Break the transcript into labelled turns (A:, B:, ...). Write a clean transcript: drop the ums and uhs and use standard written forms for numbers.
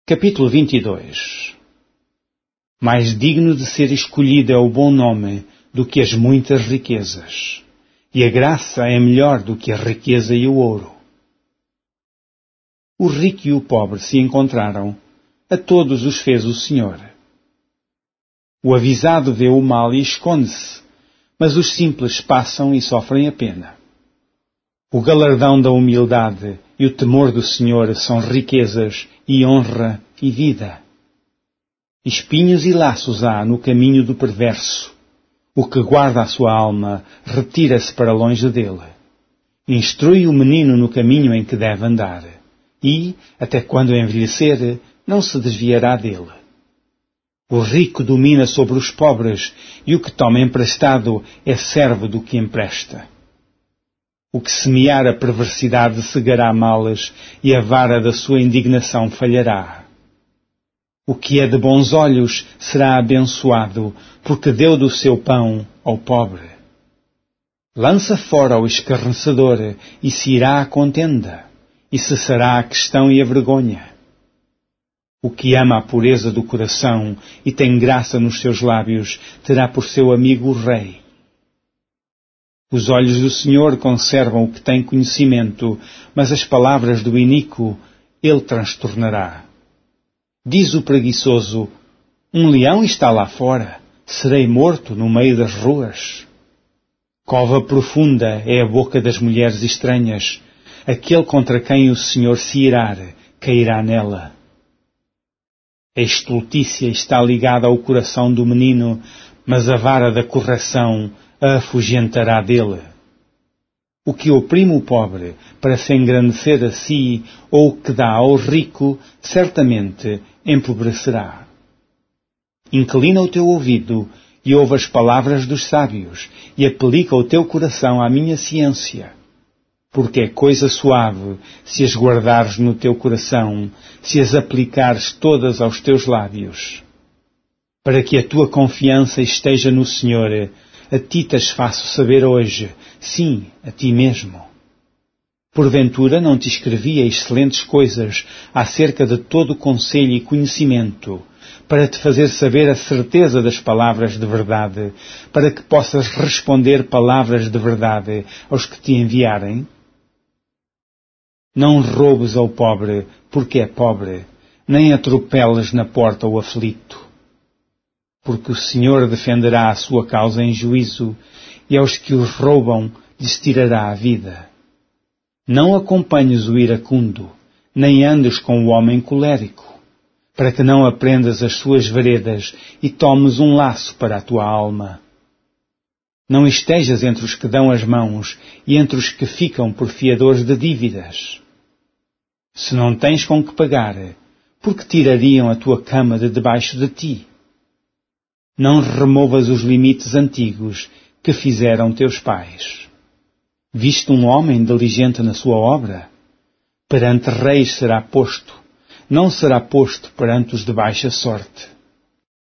A: Capítulo 22. Mais digno de ser escolhido é o bom nome do que as muitas riquezas, e a graça é melhor do que a riqueza e o ouro. O rico e o pobre se encontraram, a todos os fez o Senhor. O avisado vê o mal e esconde-se, mas os simples passam e sofrem a pena. O galardão da humildade e o temor do Senhor são riquezas e honra e vida. Espinhos e laços há no caminho do perverso. O que guarda a sua alma retira-se para longe dele. Instrui o menino no caminho em que deve andar, e, até quando envelhecer, não se desviará dele. O rico domina sobre os pobres, e o que toma emprestado é servo do que empresta. O que semear a perversidade cegará males, e a vara da sua indignação falhará. O que é de bons olhos será abençoado, porque deu do seu pão ao pobre. Lança fora o escarnecedor, e se irá a contenda, e cessará a questão e a vergonha. O que ama a pureza do coração e tem graça nos seus lábios, terá por seu amigo o rei. Os olhos do Senhor conservam o que tem conhecimento, mas as palavras do iníquo ele transtornará. Diz o preguiçoso: um leão está lá fora, serei morto no meio das ruas. Cova profunda é a boca das mulheres estranhas, aquele contra quem o Senhor se irar, cairá nela. A estultícia está ligada ao coração do menino, mas a vara da correção a afugentará dele. O que oprime o pobre para se engrandecer a si, ou o que dá ao rico, certamente empobrecerá. Inclina o teu ouvido e ouve as palavras dos sábios, e aplica o teu coração à minha ciência. Porque é coisa suave se as guardares no teu coração, se as aplicares todas aos teus lábios. Para que a tua confiança esteja no Senhor, a ti te faço saber hoje, sim, a ti mesmo. Porventura não te escrevi excelentes coisas acerca de todo o conselho e conhecimento, para te fazer saber a certeza das palavras de verdade, para que possas responder palavras de verdade aos que te enviarem? Não roubes ao pobre, porque é pobre, nem atropeles na porta o aflito. Porque o Senhor defenderá a sua causa em juízo, e aos que os roubam lhes tirará a vida. Não acompanhes o iracundo, nem andes com o homem colérico, para que não aprendas as suas veredas e tomes um laço para a tua alma. Não estejas entre os que dão as mãos e entre os que ficam por fiadores de dívidas. Se não tens com que pagar, por que tirariam a tua cama de debaixo de ti? Não removas os limites antigos que fizeram teus pais. Viste um homem diligente na sua obra? Perante reis será posto, não será posto perante os de baixa sorte.